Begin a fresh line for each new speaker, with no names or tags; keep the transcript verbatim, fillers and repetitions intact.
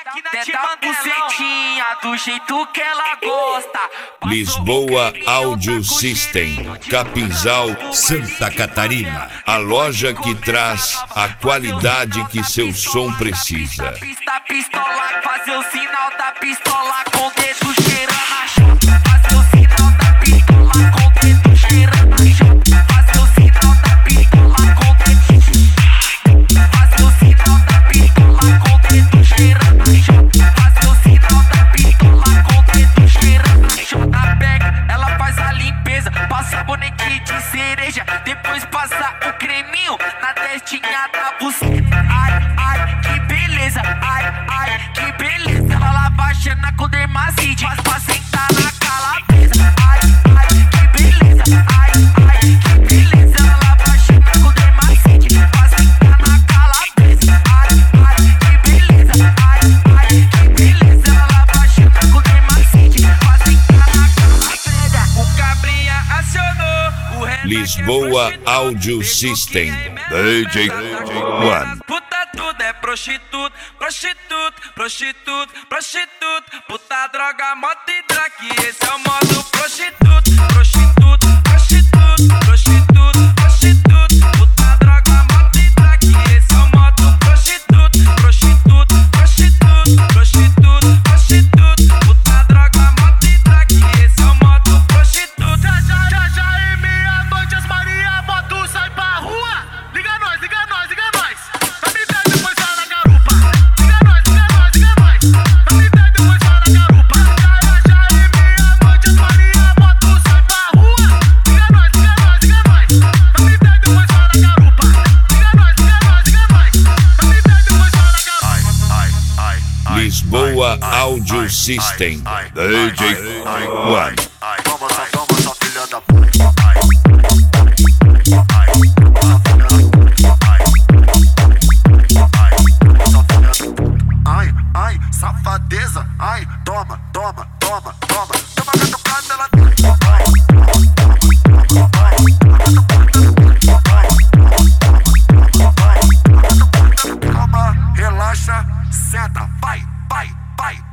Tenta a bucetinha do jeito que ela gosta.
Lisboa Audio System, Capinzal, Santa Catarina. A loja que traz a qualidade que seu som precisa.
Pista, pistola, fazer o sinal da pistola com o dedo cheirando a chapa. Fazer o sinal da pistola com o dedo cheirando a chapa. Fazer o sinal da pistola com o dedo. Fazer o sinal da pistola com o dedo cheirando a chapa. Fazer o sinal da pistola com o dedo cheirando a chapa. Pega, ela faz a limpeza, passa sabonete de cereja, depois passa o creminho na testinha da buceta. Ai, ai, que beleza, ai, ai, que beleza. Ela lava a xana com dermacide, mas pra sentar na calabresa. Ai, ai, que beleza, ai, ai, que beleza. Ela lava a xana com dermacide, pra sentar na calabresa. Ai, ai, que beleza, ai, ai, que beleza. Ela lava a xana com dermacide, pra sentar na calabresa. O cabrinha acionou, o Renan
Lisboa Audio System, D J One.
Puta tudo é prostituto, prostituto, prostituto, prostituto. Puta, droga, moto e drag, esse é o modo prostituto, prostituto, prostituto, prostituto, prostituto. Puta, droga, moto e drag, esse é o modo prostituto, prostituto, prostituto, prostituto, prostituto. Puta, droga, moto e drag, esse é o modo prostituto.
Já, já, já, já, e meia-noite as Maria moto sai pra rua. Liga nós, liga nós, liga nós. Vai me ver depois lá na garupa. Liga nós, liga nós, liga nós. Vai me ver depois lá na garupa. Já, já, já, e meia-noite as Maria moto sai pra rua. Liga nós, liga nós, liga nós. Vai me ver depois lá na garupa. Liga nós, liga nós, liga nós. Vai me ver depois lá na garupa.
Ai, ai, ai, ai.
Lisboa Audio System, D J One.
Toma essa, toma essa filha da puta. Ai, ai, ai, ai, safadeza. Ai, toma, toma, toma, toma. Toma catucada, ela calma, relaxa, senta, vai, vai, vai.